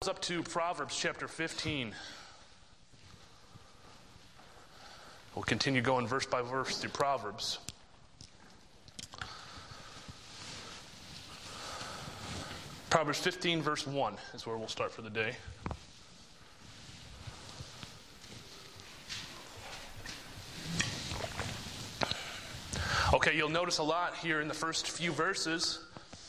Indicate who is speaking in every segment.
Speaker 1: Up to Proverbs chapter 15. We'll continue going verse by verse through Proverbs. Proverbs 15 verse 1 is where we'll start for the day. Okay, you'll notice a lot here in the first few verses.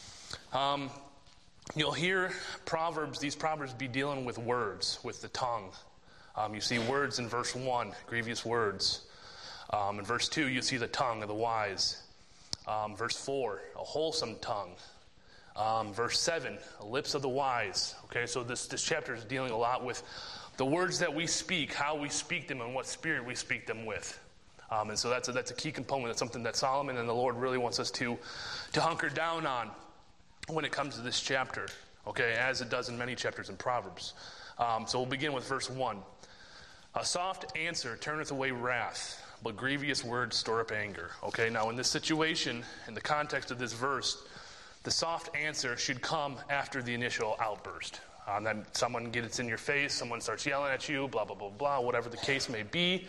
Speaker 1: You'll hear these Proverbs be dealing with words, with the tongue. You see words in verse 1, grievous words. In verse 2, you see the tongue of the wise. Verse 4, a wholesome tongue. Verse 7, lips of the wise. Okay, so this chapter is dealing a lot with the words that we speak, how we speak them, and what spirit we speak them with. And so that's a key component. That's something that Solomon and the Lord really wants us to hunker down on when it comes to this chapter, okay, as it does in many chapters in Proverbs. So we'll begin with verse 1. A soft answer turneth away wrath, but grievous words store up anger. Okay, now in this situation, in the context of this verse, the soft answer should come after the initial outburst. Then someone gets in your face, someone starts yelling at you, blah, blah, blah, blah, whatever the case may be.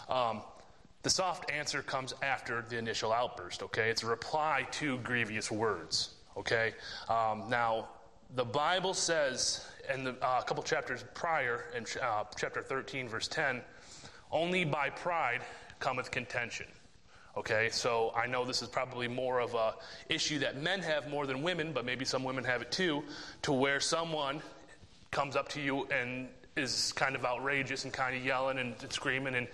Speaker 1: The soft answer comes after the initial outburst, okay? It's a reply to grievous words. Okay, now the Bible says in a couple chapters prior, in chapter 13, verse 10, only by pride cometh contention. Okay, so I know this is probably more of a issue that men have more than women, but maybe some women have it too, to where someone comes up to you and is kind of outrageous and kind of yelling and screaming and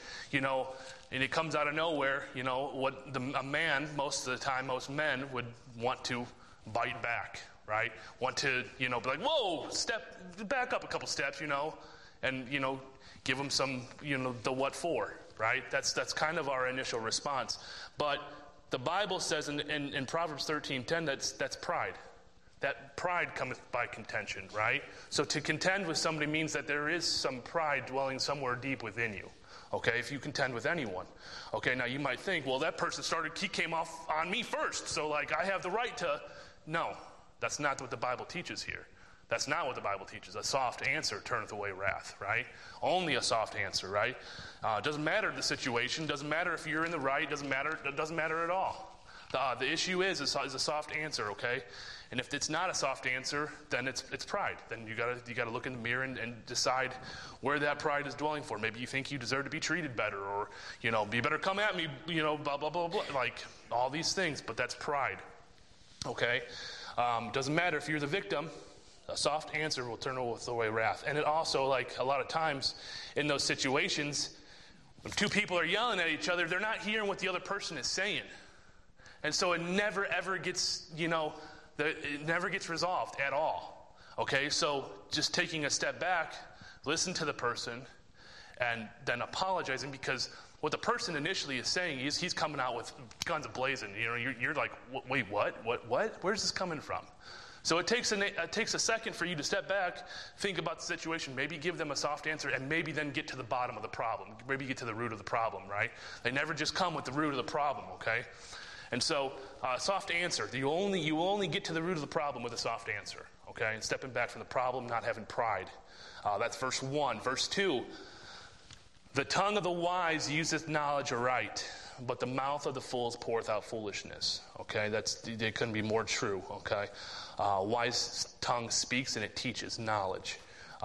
Speaker 1: it comes out of nowhere. What a man, most of the time, most men would want to bite back, right? Want to, be like, whoa, back up a couple steps, and, give them some, the what for, right? That's kind of our initial response. But the Bible says in Proverbs 13:10, that's pride. That pride cometh by contention, right? So to contend with somebody means that there is some pride dwelling somewhere deep within you. Okay, if you contend with anyone. Okay, now you might think, well, that person he came off on me first, so I have the right to... No, that's not what the Bible teaches here. That's not what the Bible teaches. A soft answer turneth away wrath, right? Only a soft answer, right? Doesn't matter the situation. Doesn't matter if you're in the right. It doesn't matter at all. The issue is a soft answer, okay? And if it's not a soft answer, then it's pride. Then you gotta look in the mirror and decide where that pride is dwelling for. Maybe you think you deserve to be treated better, or you better come at me, blah blah blah blah, like all these things. But that's pride. Okay, doesn't matter if you're the victim. A soft answer will turn away wrath. And it also, a lot of times in those situations, when two people are yelling at each other, they're not hearing what the other person is saying, and so it never ever gets it never gets resolved at all. Okay, so just taking a step back, listen to the person, and then apologizing, because what the person initially is saying is he's coming out with guns blazing. You're like, wait, what? Where's this coming from? So it takes a second for you to step back, think about the situation, maybe give them a soft answer, and maybe then get to the bottom of the problem. Maybe get to the root of the problem, right? They never just come with the root of the problem, okay? And so, soft answer. You only get to the root of the problem with a soft answer, okay? And stepping back from the problem, not having pride. That's verse 1. Verse 2. The tongue of the wise useth knowledge aright, but the mouth of the fools poureth out foolishness. Okay, it couldn't be more true. Okay, wise tongue speaks and it teaches knowledge.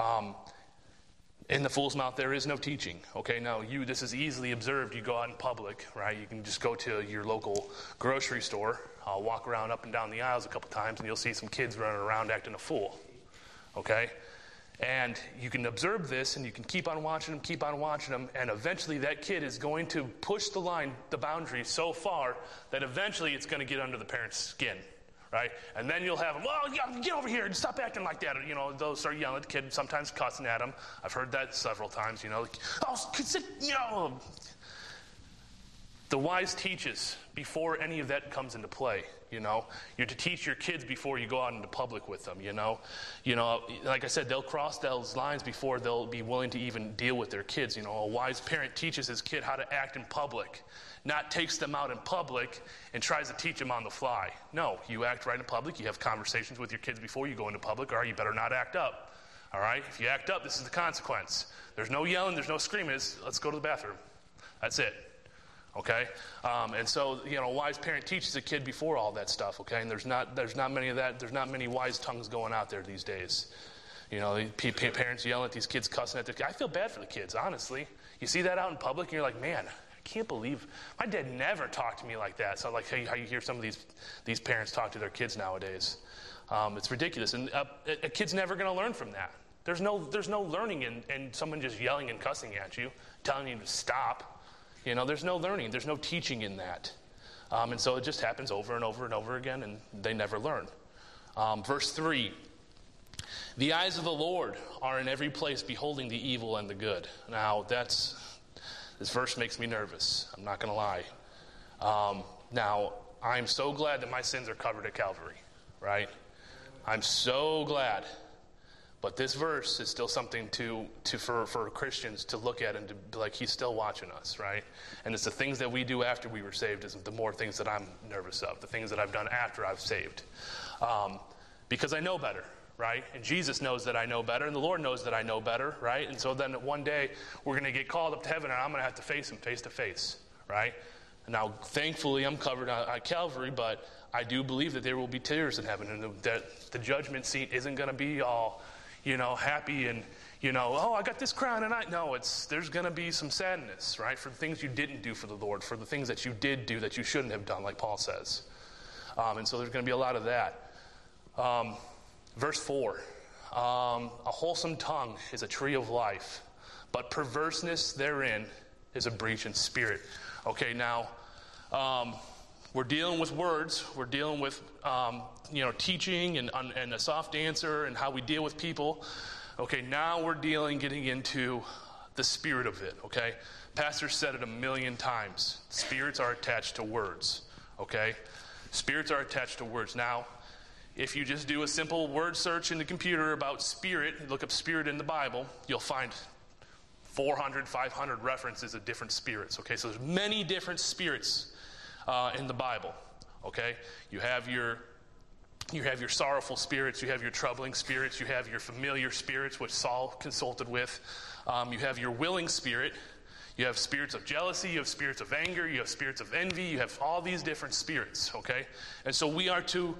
Speaker 1: In the fool's mouth there is no teaching. Okay, now this is easily observed. You go out in public, right? You can just go to your local grocery store, walk around up and down the aisles a couple times, and you'll see some kids running around acting a fool. Okay. And you can observe this, and you can keep on watching them, and eventually that kid is going to push the boundary so far that eventually it's going to get under the parent's skin, right? And then you'll have them, well, get over here and stop acting like that. They'll start yelling at the kid, sometimes cussing at them. I've heard that several times, The wise teaches before any of that comes into play. You're to teach your kids before you go out into public with them. Like I said, they'll cross those lines before they'll be willing to even deal with their kids. A wise parent teaches his kid how to act in public, not takes them out in public and tries to teach them on the fly. No, you act right in public. You have conversations with your kids before you go into public, or you better not act up. All right? If you act up, this is the consequence. There's no yelling, there's no screaming. It's, let's go to the bathroom. That's it. Okay? And so, a wise parent teaches a kid before all that stuff, okay? And there's not many of that. There's not many wise tongues going out there these days. Parents yelling at these kids, cussing at their kids. I feel bad for the kids, honestly. You see that out in public, and you're like, man, I can't believe my dad never talked to me like that. So like how you hear some of these parents talk to their kids nowadays. It's ridiculous, and a kid's never going to learn from that. There's no learning in someone just yelling and cussing at you, telling you to stop. There's no learning. There's no teaching in that. And so it just happens over and over and over again, and they never learn. Verse 3, the eyes of the Lord are in every place, beholding the evil and the good. Now, this verse makes me nervous. I'm not going to lie. Now, I'm so glad that my sins are covered at Calvary, right? I'm so glad. But this verse is still something for Christians to look at and to be like, he's still watching us, right? And it's the things that we do after we were saved is the more things that I'm nervous of, the things that I've done after I've saved. Because I know better, right? And Jesus knows that I know better, and the Lord knows that I know better, right? And so then one day we're going to get called up to heaven, and I'm going to have to face him face to face, right? Now, thankfully, I'm covered at Calvary, but I do believe that there will be tears in heaven, and that the judgment seat isn't going to be all happy and, oh, I got this crown and there's going to be some sadness, right? For the things you didn't do for the Lord, for the things that you did do that you shouldn't have done, like Paul says. And so there's going to be a lot of that. Verse 4, a wholesome tongue is a tree of life, but perverseness therein is a breach in spirit. Okay, now, we're dealing with words. We're dealing with, teaching and a soft answer and how we deal with people. Okay, now we're getting into the spirit of it, okay? Pastor said it 1,000,000 times. Spirits are attached to words, okay? Spirits are attached to words. Now, if you just do a simple word search in the computer about spirit, look up spirit in the Bible, you'll find 400, 500 references of different spirits, okay? So there's many different spirits in the Bible, okay? You have your sorrowful spirits, you have your troubling spirits, you have your familiar spirits, which Saul consulted with. You have your willing spirit, you have spirits of jealousy, you have spirits of anger, you have spirits of envy, you have all these different spirits, okay? And so we are to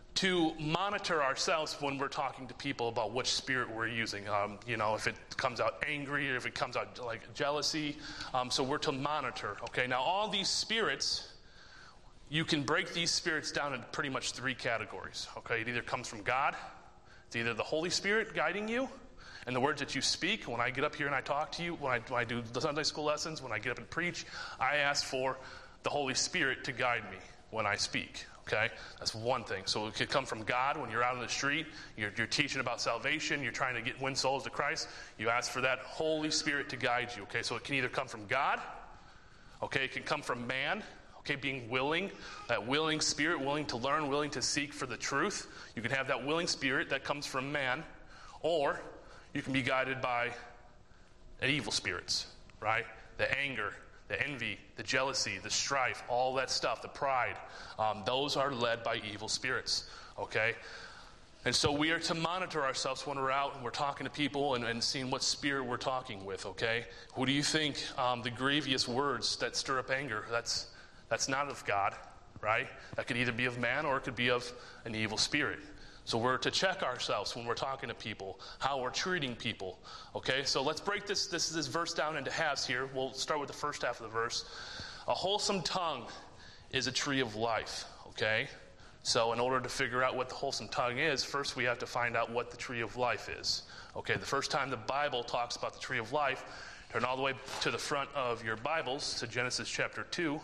Speaker 1: monitor ourselves when we're talking to people about which spirit we're using. If it comes out angry or if it comes out like jealousy. So we're to monitor, okay? Now all these spirits, you can break these spirits down into pretty much 3 categories, okay? It either comes from God, it's either the Holy Spirit guiding you, and the words that you speak. When I get up here and I talk to you, when I do the Sunday school lessons, when I get up and preach, I ask for the Holy Spirit to guide me when I speak, okay? That's one thing. So it could come from God when you're out on the street, you're teaching about salvation, you're trying to win souls to Christ, you ask for that Holy Spirit to guide you, okay? So it can either come from God, okay? It can come from man, okay, being willing, that willing spirit, willing to learn, willing to seek for the truth. You can have that willing spirit that comes from man, or you can be guided by evil spirits, right? The anger, the envy, the jealousy, the strife, all that stuff, the pride, those are led by evil spirits, okay? And so we are to monitor ourselves when we're out and we're talking to people and seeing what spirit we're talking with, okay? Who do you think the grievous words that stir up anger, that's not of God, right? That could either be of man or it could be of an evil spirit. So we're to check ourselves when we're talking to people, how we're treating people, okay? So let's break this verse down into halves here. We'll start with the first half of the verse. A wholesome tongue is a tree of life, okay? So in order to figure out what the wholesome tongue is, first we have to find out what the tree of life is. Okay, the first time the Bible talks about the tree of life, turn all the way to the front of your Bibles to Genesis chapter 2.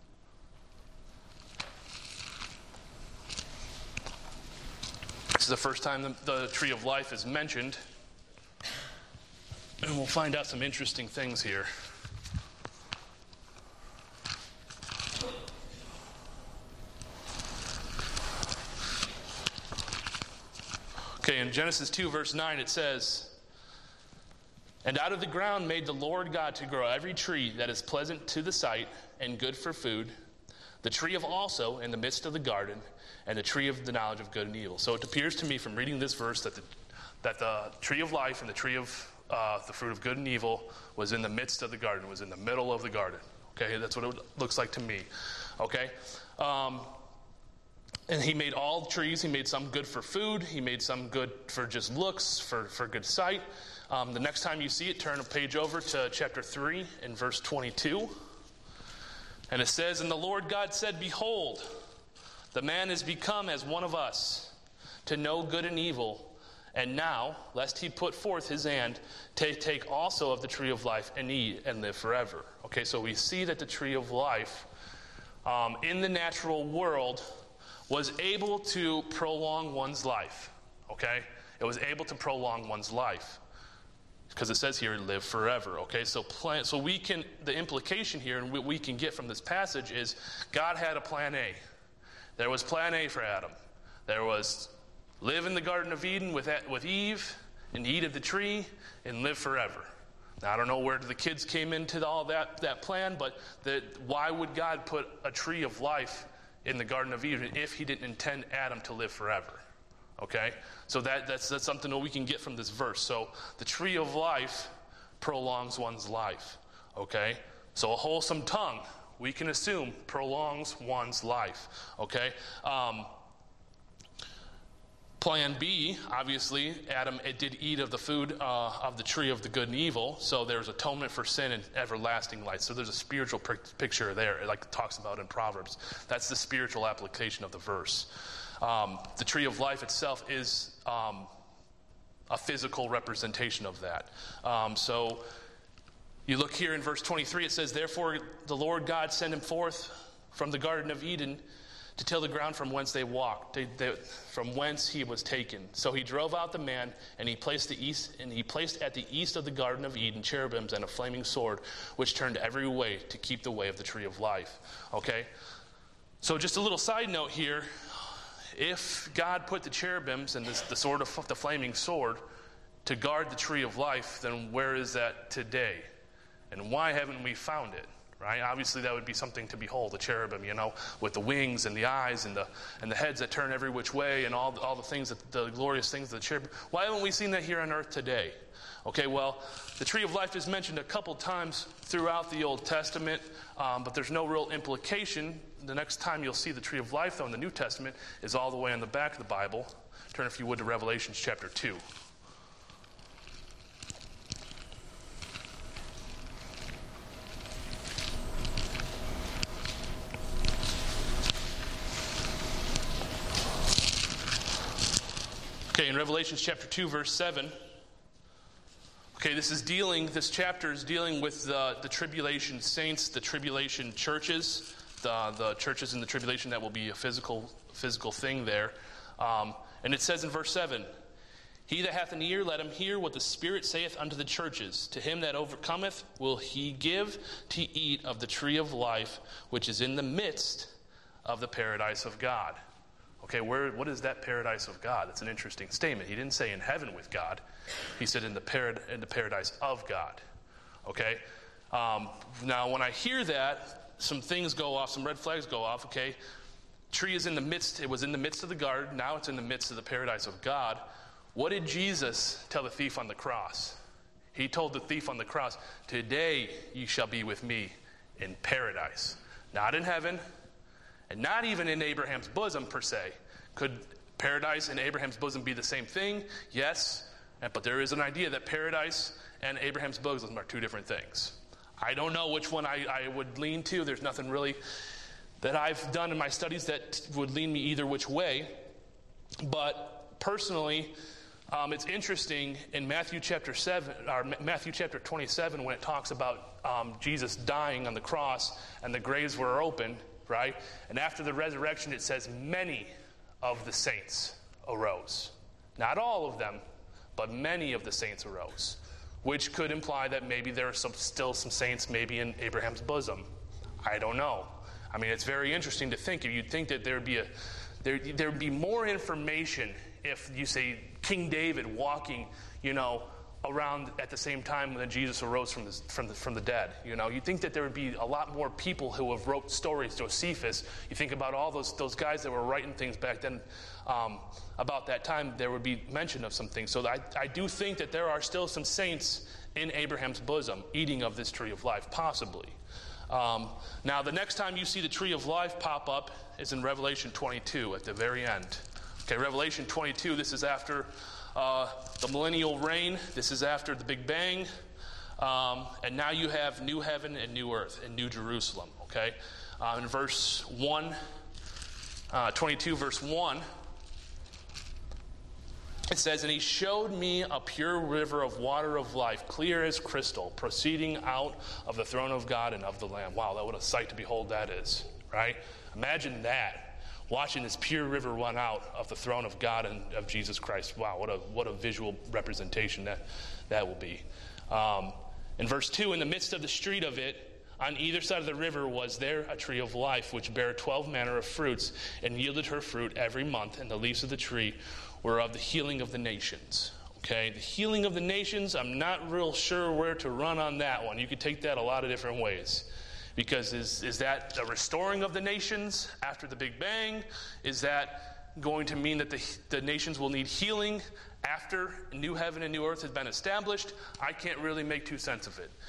Speaker 1: This is the first time the tree of life is mentioned. And we'll find out some interesting things here. Okay, in Genesis 2, verse 9, it says, "And out of the ground made the Lord God to grow every tree that is pleasant to the sight and good for food, the tree of also in the midst of the garden, and the tree of the knowledge of good and evil." So it appears to me from reading this verse that that the tree of life and the tree of the fruit of good and evil was in the midst of the garden, was in the middle of the garden. Okay, that's what it looks like to me. Okay, and he made all trees. He made some good for food. He made some good for just looks, for good sight. The next time you see it, turn a page over to chapter 3 and verse 22. And it says, "And the Lord God said, Behold, the man is become as one of us, to know good and evil. And now, lest he put forth his hand, take also of the tree of life and eat and live forever." Okay, so we see that the tree of life in the natural world was able to prolong one's life. Okay, it was able to prolong one's life because it says here, live forever. Okay, so we can, the implication here and what we can get from this passage is God had a plan A. There was plan A for Adam. There was live in the Garden of Eden with Eve and eat of the tree and live forever. Now, I don't know where the kids came into all that plan, but why would God put a tree of life in the Garden of Eden if he didn't intend Adam to live forever? Okay? So that's something that we can get from this verse. So the tree of life prolongs one's life. Okay? So a wholesome tongue, we can assume, prolongs one's life. Okay? Plan B, obviously, Adam did eat of the food of the tree of the good and evil, so there's atonement for sin and everlasting life. So there's a spiritual picture there, like it talks about in Proverbs. That's the spiritual application of the verse. The tree of life itself is a physical representation of that. So you look here in verse 23, it says, "Therefore the Lord God sent him forth from the Garden of Eden to till the ground from whence they walked, from whence he was taken. So he drove out the man, and he placed at the east of the Garden of Eden cherubims and a flaming sword, which turned every way to keep the way of the tree of life." Okay? So just a little side note here. If God put the cherubims and the sword of the flaming sword to guard the tree of life, then where is that today? And why haven't we found it? Right? Obviously, that would be something to behold, the cherubim, with the wings and the eyes and the heads that turn every which way and all the things, the glorious things of the cherubim. Why haven't we seen that here on earth today? Okay, well, the tree of life is mentioned a couple times throughout the Old Testament, but there's no real implication. The next time you'll see the tree of life, though, in the New Testament is all the way on the back of the Bible. Turn, if you would, to Revelation chapter 2. Okay, in Revelation chapter 2, verse 7. Okay, this chapter is dealing with the tribulation saints, the tribulation churches, the churches in the tribulation that will be a physical thing there. And it says in verse 7, "He that hath an ear, let him hear what the Spirit saith unto the churches. To him that overcometh will he give to eat of the tree of life, which is in the midst of the paradise of God." Okay, what is that paradise of God? That's an interesting statement. He didn't say in heaven with God. He said in the paradise of God. Okay? Now, when I hear that, some things go off, some red flags go off. Okay? Tree is in the midst. It was in the midst of the garden. Now it's in the midst of the paradise of God. What did Jesus tell the thief on the cross? He told the thief on the cross, "Today you shall be with me in paradise." Not in heaven, and not even in Abraham's bosom, per se. Could paradise and Abraham's bosom be the same thing? Yes, but there is an idea that paradise and Abraham's bosom are two different things. I don't know which one I would lean to. There's nothing really that I've done in my studies that would lean me either which way. But personally, it's interesting in Matthew chapter 27, when it talks about Jesus dying on the cross and the graves were open. Right? And after the resurrection, it says many of the saints arose. Not all of them, but many of the saints arose, which could imply that maybe there are still some saints maybe in Abraham's bosom. I don't know. I mean, it's very interesting to think. If you'd think that there'd be more information if you say King David walking, around at the same time when Jesus arose from the dead. You think that there would be a lot more people who have wrote stories. Josephus, you think about all those guys that were writing things back then about that time, there would be mention of some things. So I do think that there are still some saints in Abraham's bosom eating of this tree of life, possibly. Now, the next time you see the tree of life pop up is in Revelation 22 at the very end. Okay, Revelation 22, this is after the millennial reign. This is after the Big Bang. And now you have new heaven and new earth and new Jerusalem. Okay? In verse 1, 22 verse 1, it says, "And he showed me a pure river of water of life, clear as crystal, proceeding out of the throne of God and of the Lamb." Wow, what a sight to behold that is, right? Imagine that. Watching this pure river run out of the throne of God and of Jesus Christ. Wow, what a visual representation that will be. In verse 2, "In the midst of the street of it, on either side of the river was there a tree of life, which bare 12 manner of fruits, and yielded her fruit every month, and the leaves of the tree were of the healing of the nations." Okay, the healing of the nations, I'm not real sure where to run on that one. You could take that a lot of different ways. Because is that a restoring of the nations after the Big Bang? Is that going to mean that the nations will need healing after new heaven and new earth has been established? I can't really make too sense of it.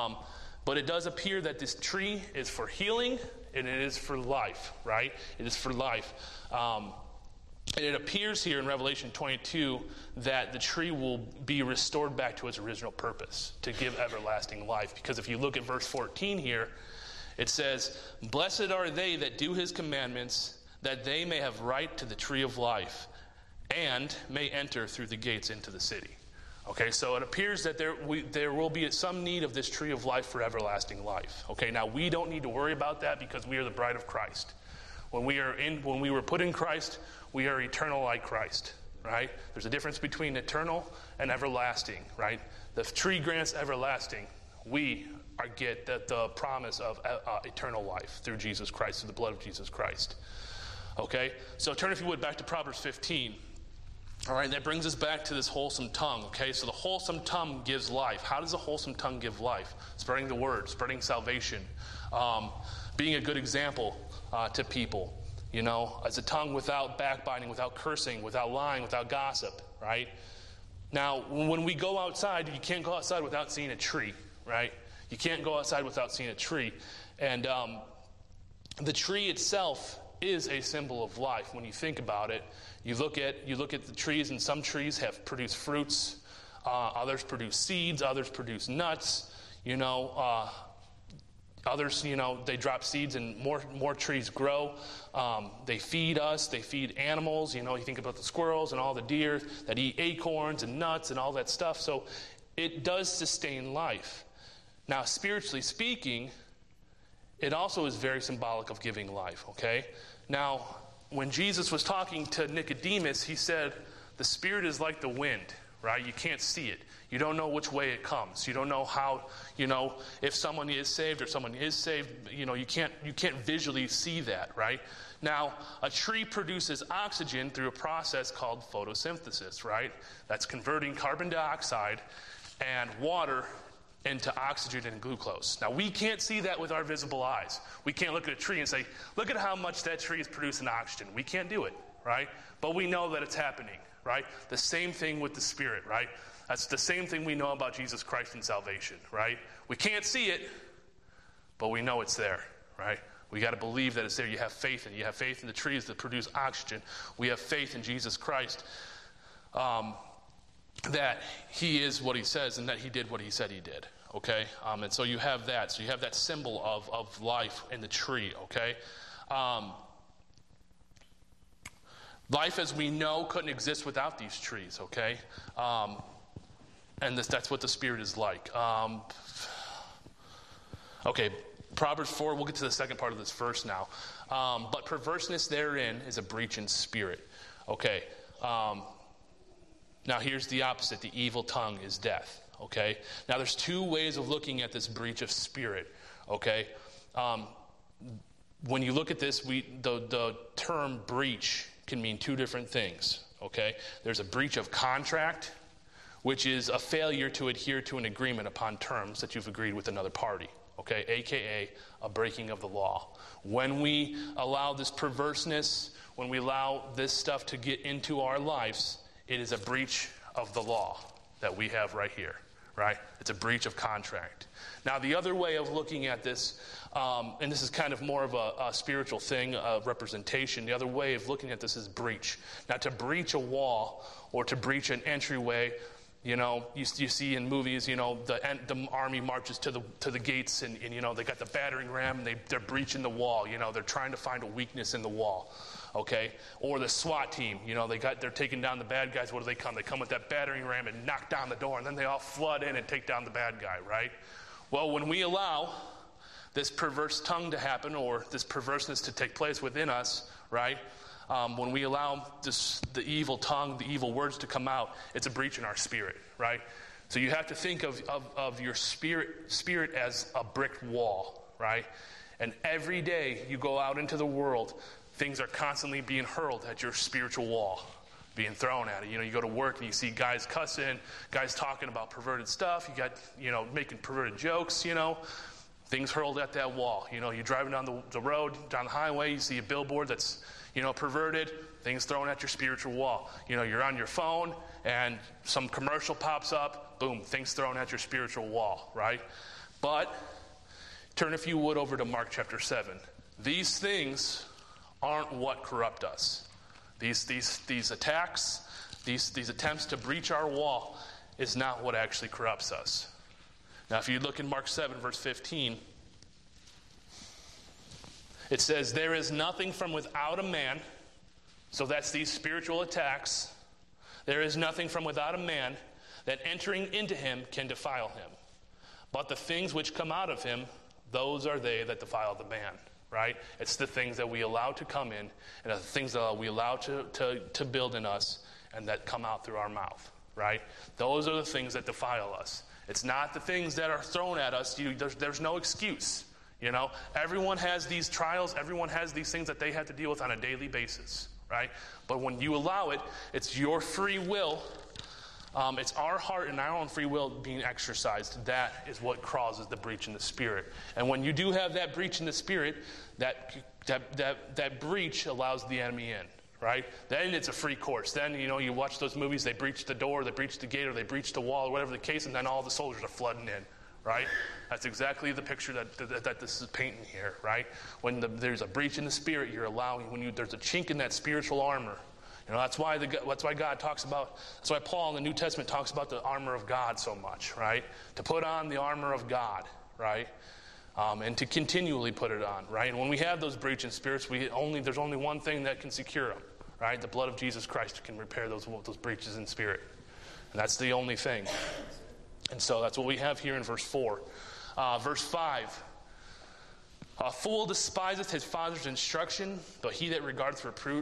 Speaker 1: But it does appear that this tree is for healing and it is for life, right? It is for life. And it appears here in Revelation 22 that the tree will be restored back to its original purpose, to give everlasting life. Because if you look at verse 14 here, it says, "Blessed are they that do his commandments, that they may have right to the tree of life, and may enter through the gates into the city." Okay, so it appears that there will be some need of this tree of life for everlasting life. Okay, now we don't need to worry about that because we are the bride of Christ. When we were put in Christ, we are eternal like Christ, right? There's a difference between eternal and everlasting, right? The tree grants everlasting. We get the promise of eternal life through Jesus Christ, through the blood of Jesus Christ. Okay? So turn, if you would, back to Proverbs 15. All right, that brings us back to this wholesome tongue. Okay, so the wholesome tongue gives life. How does a wholesome tongue give life? Spreading the word, spreading salvation, being a good example to people. As a tongue without backbiting, without cursing, without lying, without gossip, right? Now, when we go outside, you can't go outside without seeing a tree, right? You can't go outside without seeing a tree. And the tree itself is a symbol of life. When you think about it, you look at the trees, and some trees have produced fruits, others produce seeds, others produce nuts, others, they drop seeds and more trees grow. They feed us, they feed animals. You think about the squirrels and all the deer that eat acorns and nuts and all that stuff. So it does sustain life. Now, spiritually speaking, it also is very symbolic of giving life, okay? Now, when Jesus was talking to Nicodemus, he said, the Spirit is like the wind, right? You can't see it. You don't know which way it comes. You don't know how, if someone is saved or someone is saved, you can't visually see that, right? Now, a tree produces oxygen through a process called photosynthesis, right? That's converting carbon dioxide and water into oxygen and glucose. Now, we can't see that with our visible eyes. We can't look at a tree and say, look at how much that tree is producing oxygen. We can't do it, right? But we know that it's happening, right? The same thing with the Spirit, right? That's the same thing we know about Jesus Christ and salvation, right? We can't see it, but we know it's there, right? We got to believe that it's there. You have faith in it. You have faith in the trees that produce oxygen. We have faith in Jesus Christ, that he is what he says and that he did what he said he did. Okay, and so you have that. So you have that symbol of life in the tree, okay? Life as we know couldn't exist without these trees, okay? And that's what the Spirit is like. Okay, Proverbs 4, we'll get to the second part of this verse now. But perverseness therein is a breach in spirit. Okay, now here's the opposite. The evil tongue is death. Okay, now there's two ways of looking at this breach of spirit. Okay, when you look at this, the term breach can mean two different things. Okay, there's a breach of contract, which is a failure to adhere to an agreement upon terms that you've agreed with another party, okay, aka a breaking of the law. When we allow this perverseness, when we allow this stuff to get into our lives, it is a breach of the law that we have right here, right? It's a breach of contract. Now, the other way of looking at this, and this is kind of more of a spiritual thing, a representation, the other way of looking at this is breach. Now, to breach a wall or to breach an entryway, you see in movies, the army marches to the gates and they got the battering ram and they're breaching the wall. They're trying to find a weakness in the wall. Okay, or the SWAT team, they're taking down the bad guys. What do they come? They come with that battering ram and knock down the door, and then they all flood in and take down the bad guy, right? Well, when we allow this perverse tongue to happen, or this perverseness to take place within us, right? When we allow the evil tongue, the evil words to come out, it's a breach in our spirit, right? So you have to think of your spirit as a brick wall, right? And every day you go out into the world, things are constantly being hurled at your spiritual wall, being thrown at it. You go to work and you see guys cussing, guys talking about perverted stuff. You got, making perverted jokes, things hurled at that wall. You're driving down the road, down the highway, you see a billboard that's, perverted, things thrown at your spiritual wall. You're on your phone and some commercial pops up, boom, things thrown at your spiritual wall, right? But turn, if you would, over to Mark chapter 7. These things aren't what corrupt us. These attacks, these attempts to breach our wall is not what actually corrupts us. Now, if you look in Mark 7, verse 15, it says, "There is nothing from without a man," so that's these spiritual attacks. "There is nothing from without a man that entering into him can defile him. But the things which come out of him, those are they that defile the man." Right? It's the things that we allow to come in, and the things that we allow to build in us and that come out through our mouth. Right? Those are the things that defile us. It's not the things that are thrown at us. There's no excuse. Everyone has these trials. Everyone has these things that they have to deal with on a daily basis. Right? But when you allow it, it's your free will. It's our heart and our own free will being exercised. That is what causes the breach in the spirit. And when you do have that breach in the spirit, that breach allows the enemy in, right? Then it's a free course. Then, you watch those movies, they breach the door, they breach the gate, or they breach the wall, or whatever the case, and then all the soldiers are flooding in, right? That's exactly the picture that this is painting here, right? When there's a breach in the spirit, you're allowing, there's a chink in that spiritual armor. That's why God talks about, that's why Paul in the New Testament talks about the armor of God so much, right? To put on the armor of God, right? And to continually put it on, right? And when we have those breaching spirits, there's only one thing that can secure them, right? The blood of Jesus Christ can repair those breaches in spirit. And that's the only thing. And so that's what we have here in verse 4. Verse 5. "A fool despiseth his father's instruction, but he that regardeth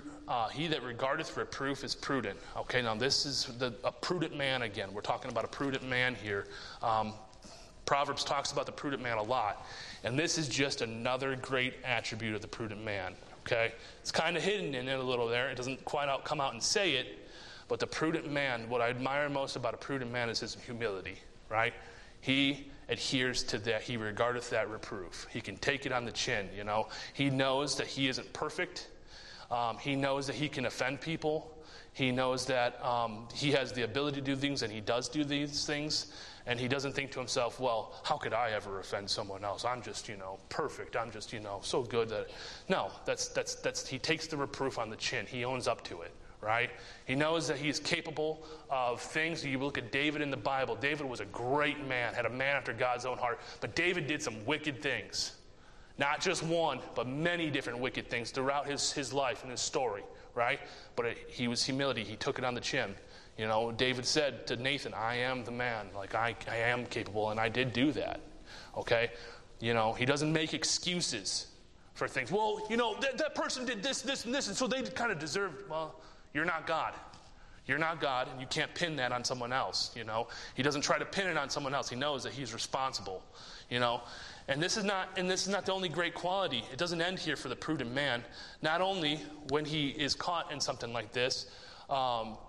Speaker 1: reproof is prudent." Okay, now this is a prudent man again. We're talking about a prudent man here. Proverbs talks about the prudent man a lot. And this is just another great attribute of the prudent man. Okay? It's kind of hidden in it a little there. It doesn't quite come out and say it. But the prudent man, what I admire most about a prudent man is his humility. Right? He adheres to that. He regardeth that reproof. He can take it on the chin, He knows that he isn't perfect. He knows that he can offend people. He knows that he has the ability to do things, and he does do these things. And he doesn't think to himself, well, how could I ever offend someone else? I'm just, perfect. I'm just, so good that... No, that's he takes the reproof on the chin. He owns up to it. Right? He knows that he's capable of things. You look at David in the Bible. David was a great man, had a man after God's own heart. But David did some wicked things. Not just one, but many different wicked things throughout his life and his story. Right? But he was humility. He took it on the chin. David said to Nathan, "I am the man. Like, I am capable, and I did do that." Okay? He doesn't make excuses for things. Well, that person did this, and this, and so they kind of deserved, well... You're not God. You're not God, and you can't pin that on someone else, He doesn't try to pin it on someone else. He knows that he's responsible, And this is not the only great quality. It doesn't end here for the prudent man. Not only when he is caught in something like this,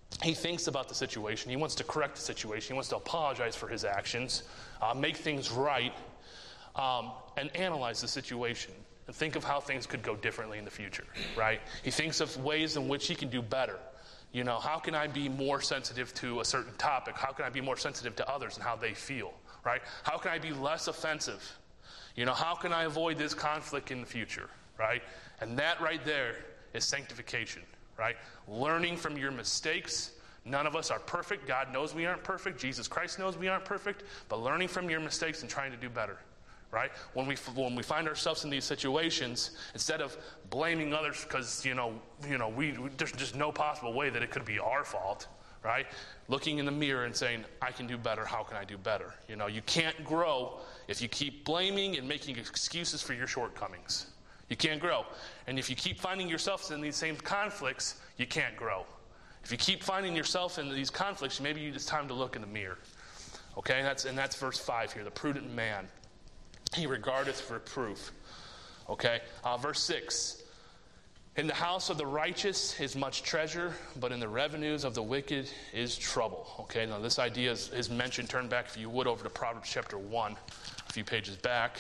Speaker 1: he thinks about the situation. He wants to correct the situation. He wants to apologize for his actions, make things right, and analyze the situation and think of how things could go differently in the future, right? He thinks of ways in which he can do better. You know, how can I be more sensitive to a certain topic? How can I be more sensitive to others and how they feel, right? How can I be less offensive? You know, how can I avoid this conflict in the future, right? And that right there is sanctification, right? Learning from your mistakes. None of us are perfect. God knows we aren't perfect. Jesus Christ knows we aren't perfect. But learning from your mistakes and trying to do better, right? When we find ourselves in these situations, instead of blaming others because there's just no possible way that it could be our fault, right? Looking in the mirror and saying, I can do better. How can I do better? You know, you can't grow if you keep blaming and making excuses for your shortcomings. You can't grow. And if you keep finding yourself in these same conflicts, you can't grow. If you keep finding yourself in these conflicts, maybe it's time to look in the mirror. Okay, that's verse 5 here, the prudent man. He regardeth reproof. Okay, verse 6. In the house of the righteous is much treasure, but in the revenues of the wicked is trouble. Okay, now this idea is mentioned. Turn back, if you would, over to Proverbs chapter 1, a few pages back.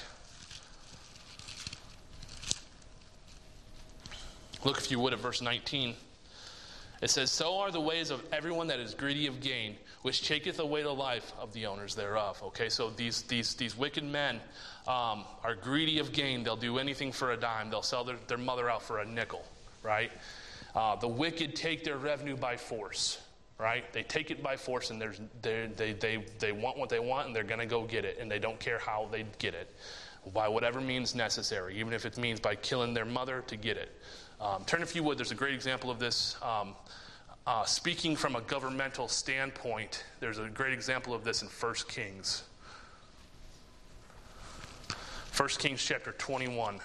Speaker 1: Look, if you would, at verse 19. It says, so are the ways of everyone that is greedy of gain, which taketh away the life of the owners thereof. Okay, so these wicked men are greedy of gain. They'll do anything for a dime. They'll sell their mother out for a nickel, right? The wicked take their revenue by force, right? They take it by force, and they want what they want, and they're going to go get it, and they don't care how they get it, by whatever means necessary, even if it means by killing their mother to get it. Turn, if you would. There's a great example of this. Speaking from a governmental standpoint, there's a great example of this in 1 Kings. 1 Kings chapter 21.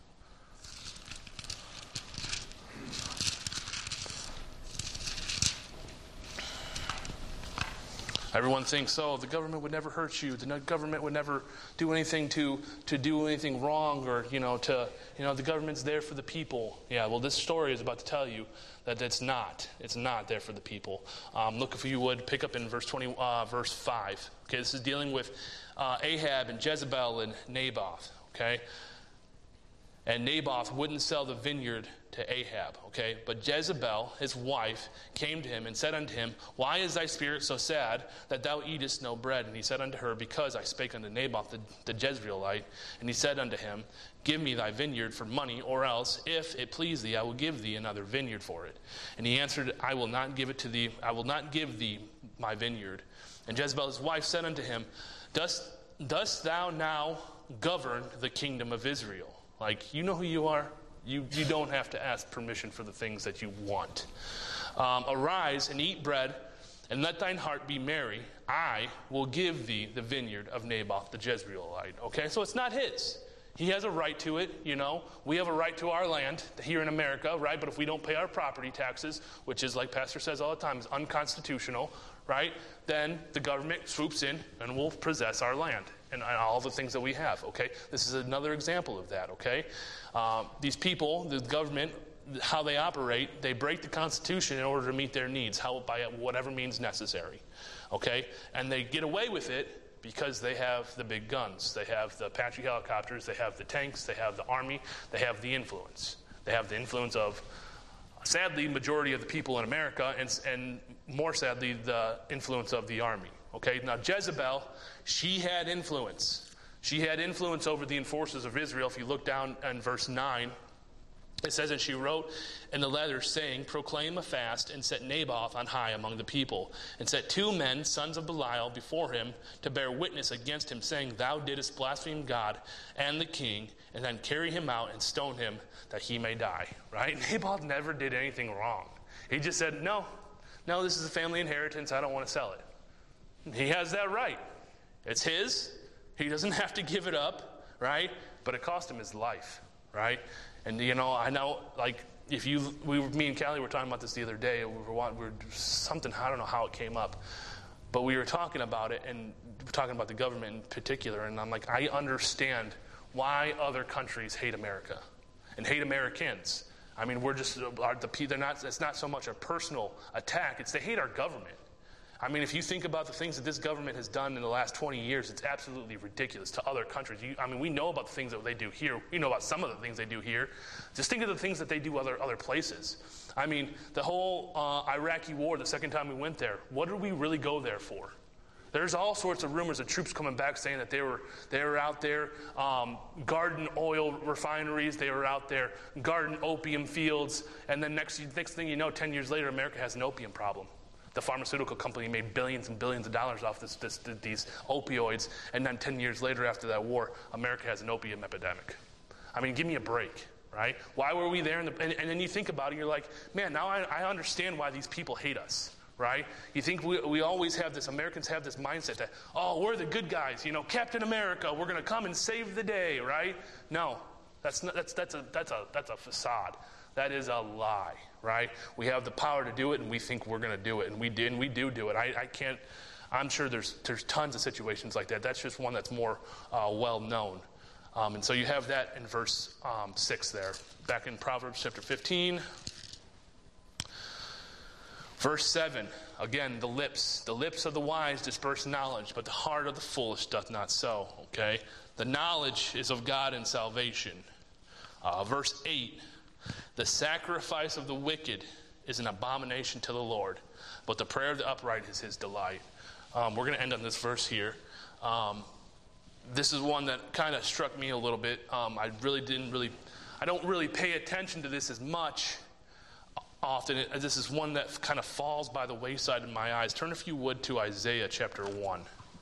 Speaker 1: Everyone thinks, the government would never hurt you. The government would never do anything to do anything wrong, or the government's there for the people. Yeah, well, this story is about to tell you that it's not. It's not there for the people. Look, if you would, pick up in verse 5. Okay, this is dealing with Ahab and Jezebel and Naboth. Okay, and Naboth wouldn't sell the vineyard to Ahab, okay? But Jezebel, his wife, came to him and said unto him, why is thy spirit so sad that thou eatest no bread? And he said unto her, because I spake unto Naboth the Jezreelite. And he said unto him, give me thy vineyard for money, or else, if it please thee, I will give thee another vineyard for it. And he answered, I will not give it to thee. I will not give thee my vineyard. And Jezebel, his wife, said unto him, dost thou now govern the kingdom of Israel? Like, you know who you are? You don't have to ask permission for the things that you want. Arise and eat bread, and let thine heart be merry. I will give thee the vineyard of Naboth the Jezreelite. Okay, so it's not his. He has a right to it, you know. We have a right to our land here in America, right? But if we don't pay our property taxes, which is, like Pastor says all the time, is unconstitutional, right? Then the government swoops in and will possess our land and all the things that we have, okay? This is another example of that, okay? These people, the government, how they operate, they break the Constitution in order to meet their needs, by whatever means necessary, okay? And they get away with it because they have the big guns. They have the Apache helicopters, they have the tanks, they have the army, they have the influence. They have the influence of, sadly, majority of the people in America, and more sadly, the influence of the army. Okay, now Jezebel, she had influence. She had influence over the enforcers of Israel. If you look down in verse 9, it says, and she wrote in the letter, saying, proclaim a fast, and set Naboth on high among the people, and set 2 men, sons of Belial, before him, to bear witness against him, saying, thou didst blaspheme God and the king, and then carry him out and stone him, that he may die. Right? Naboth never did anything wrong. He just said, no, this is a family inheritance. I don't want to sell it. He has that right. It's his. He doesn't have to give it up, right? But it cost him his life, right? And, I know, like, me and Callie were talking about this the other day. Something, I don't know how it came up. But we were talking about it, and talking about the government in particular. And I'm like, I understand why other countries hate America and hate Americans. I mean, it's not so much a personal attack, it's they hate our government. I mean, if you think about the things that this government has done in the last 20 years, it's absolutely ridiculous to other countries. We know about the things that they do here. We know about some of the things they do here. Just think of the things that they do other places. I mean, the whole Iraqi war, the second time we went there, what did we really go there for? There's all sorts of rumors of troops coming back saying that they were out there guarding oil refineries, they were out there guarding opium fields, and then next thing you know, 10 years later, America has an opium problem. The pharmaceutical company made billions and billions of dollars off these opioids, and then 10 years later after that war, America has an opium epidemic. I mean, give me a break, right? Why were we there? And then you think about it, you're like, man, now I understand why these people hate us. Right? You think we always have this, Americans have this mindset that, oh, we're the good guys, Captain America, we're going to come and save the day, right? No, that's a facade. That is a lie, right? We have the power to do it, and we think we're going to do it, and we do it. I'm sure there's tons of situations like that. That's just one that's more well known. And so you have that in verse 6 there. Back in Proverbs chapter 15. Verse 7, again, the lips of the wise disperse knowledge, but the heart of the foolish doth not so, okay? The knowledge is of God and salvation. Verse 8, the sacrifice of the wicked is an abomination to the Lord, but the prayer of the upright is his delight. We're going to end on this verse here. This is one that kind of struck me a little bit. I don't really pay attention to this as much often. This is one that kind of falls by the wayside in my eyes. Turn, if you would, to Isaiah chapter 1.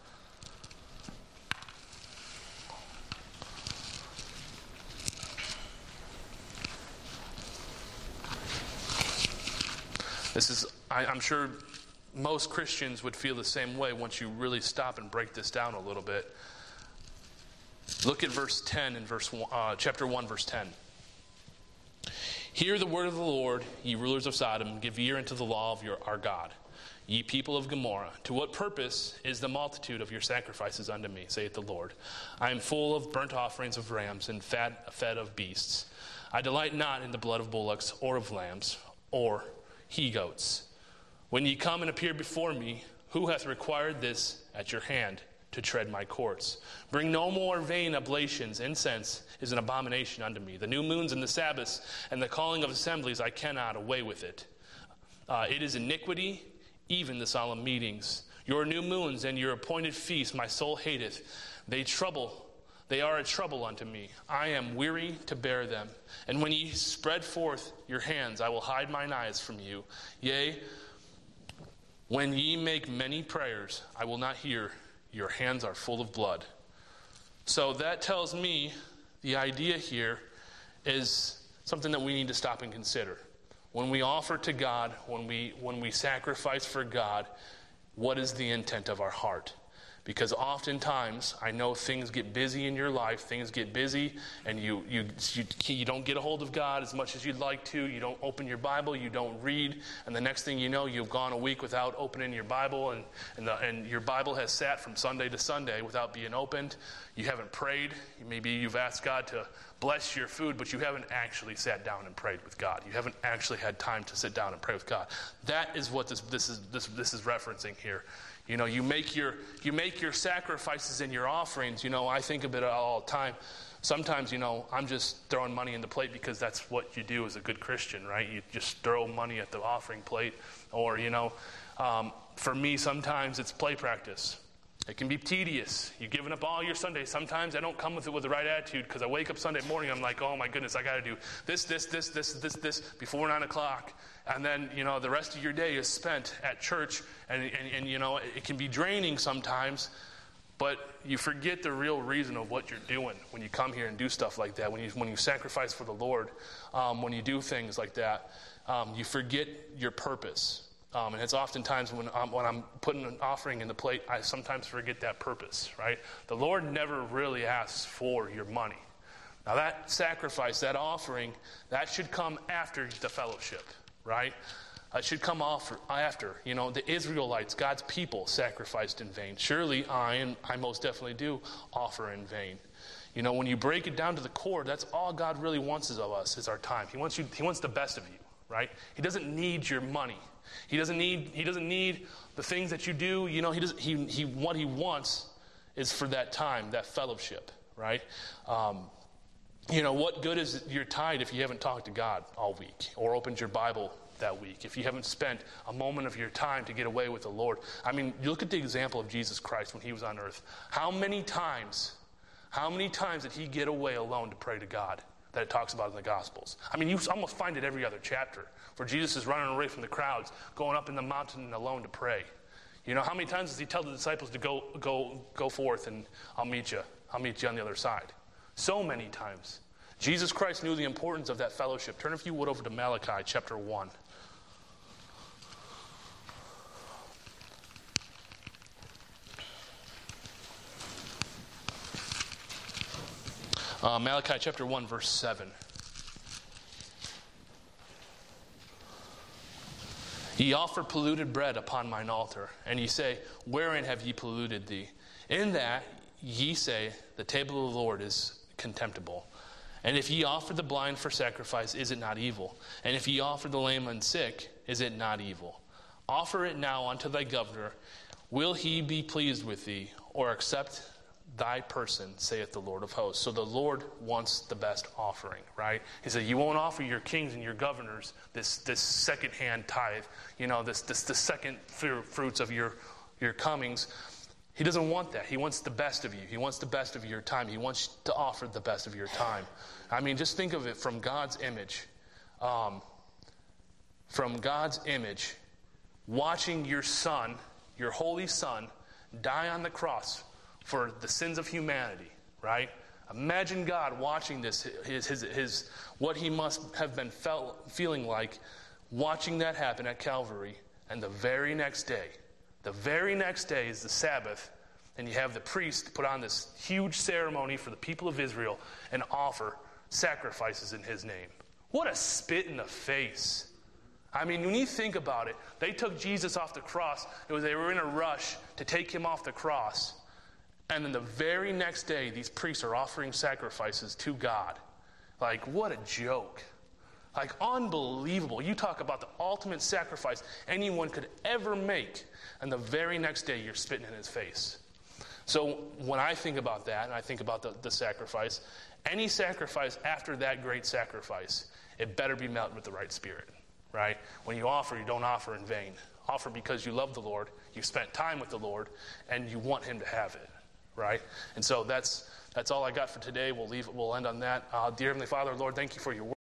Speaker 1: I'm sure most Christians would feel the same way once you really stop and break this down a little bit. Look at verse 10 in chapter 1, verse 10. Hear the word of the Lord, ye rulers of Sodom, give ear unto the law of our God. Ye people of Gomorrah, to what purpose is the multitude of your sacrifices unto me, saith the Lord? I am full of burnt offerings of rams and fed of beasts. I delight not in the blood of bullocks or of lambs or he-goats. When ye come and appear before me, who hath required this at your hand, to tread my courts? Bring no more vain oblations. Incense is an abomination unto me. The new moons and the Sabbaths and the calling of assemblies, I cannot away with it. It is iniquity, even the solemn meetings. Your new moons and your appointed feasts my soul hateth. They are a trouble unto me. I am weary to bear them. And when ye spread forth your hands, I will hide mine eyes from you. Yea, when ye make many prayers, I will not hear. Your hands are full of blood. So that tells me the idea here is something that we need to stop and consider. When we offer to God, when we sacrifice for God, what is the intent of our heart? Because oftentimes, I know things get busy in your life, things get busy, and you don't get a hold of God as much as you'd like to. You don't open your Bible, you don't read, and the next thing you know, you've gone a week without opening your Bible, and your Bible has sat from Sunday to Sunday without being opened. You haven't prayed. Maybe you've asked God to bless your food, but you haven't actually sat down and prayed with God. You haven't actually had time to sit down and pray with God. That is what this is referencing here. You make your sacrifices and your offerings. I think of it all the time. Sometimes, I'm just throwing money in the plate because that's what you do as a good Christian, right? You just throw money at the offering plate. Or, for me, sometimes it's play practice. It can be tedious. You've given up all your Sundays. Sometimes I don't come with it with the right attitude because I wake up Sunday morning, I'm like, oh my goodness, I got to do this before 9 o'clock. And then, the rest of your day is spent at church, and it can be draining sometimes, but you forget the real reason of what you're doing when you come here and do stuff like that. When you sacrifice for the Lord, when you do things like that, you forget your purpose. And it's oftentimes when I'm putting an offering in the plate, I sometimes forget that purpose, right? The Lord never really asks for your money. Now that sacrifice, that offering, that should come after the fellowship, right? It should come after. The Israelites, God's people, sacrificed in vain. Surely I most definitely do offer in vain. When you break it down to the core, that's all God really wants of us is our time. He wants the best of you, right? He doesn't need your money. He doesn't need the things that you do. What he wants is for that time, that fellowship, right? What good is your tithe if you haven't talked to God all week or opened your Bible that week, if you haven't spent a moment of your time to get away with the Lord? You look at the example of Jesus Christ when he was on earth. How many times did he get away alone to pray to God that it talks about in the Gospels? You almost find it every other chapter where Jesus is running away from the crowds, going up in the mountain alone to pray. How many times does he tell the disciples to go forth and I'll meet you on the other side? So many times. Jesus Christ knew the importance of that fellowship. Turn, if you would, over to Malachi chapter 1. Malachi chapter 1, verse 7. Ye offer polluted bread upon mine altar, and ye say, wherein have ye polluted thee? In that ye say, the table of the Lord is contemptible. And if ye offer the blind for sacrifice, is it not evil? And if ye offer the lame and sick, is it not evil? Offer it now unto thy governor. Will he be pleased with thee, or accept thy person, saith the Lord of hosts? So the Lord wants the best offering, right? He said, you won't offer your kings and your governors this second-hand tithe, the second fruits of your comings. He doesn't want that. He wants the best of you. He wants the best of your time. He wants to offer the best of your time. Just think of it from God's image. From God's image, watching your son, your holy son, die on the cross for the sins of humanity, right? Imagine God watching this, his what he must have been feeling like, watching that happen at Calvary, and the very next day is the Sabbath, and you have the priest put on this huge ceremony for the people of Israel and offer sacrifices in his name. What a spit in the face. When you think about it, they took Jesus off the cross. They were in a rush to take him off the cross. And then the very next day, these priests are offering sacrifices to God. What a joke. Unbelievable. You talk about the ultimate sacrifice anyone could ever make, and the very next day you're spitting in his face. So when I think about that, and I think about the sacrifice, any sacrifice after that great sacrifice, it better be met with the right spirit, right? When you offer, you don't offer in vain. Offer because you love the Lord, you spent time with the Lord, and you want him to have it, right? And so that's all I got for today. We'll end on that. Dear Heavenly Father, Lord, thank you for your word.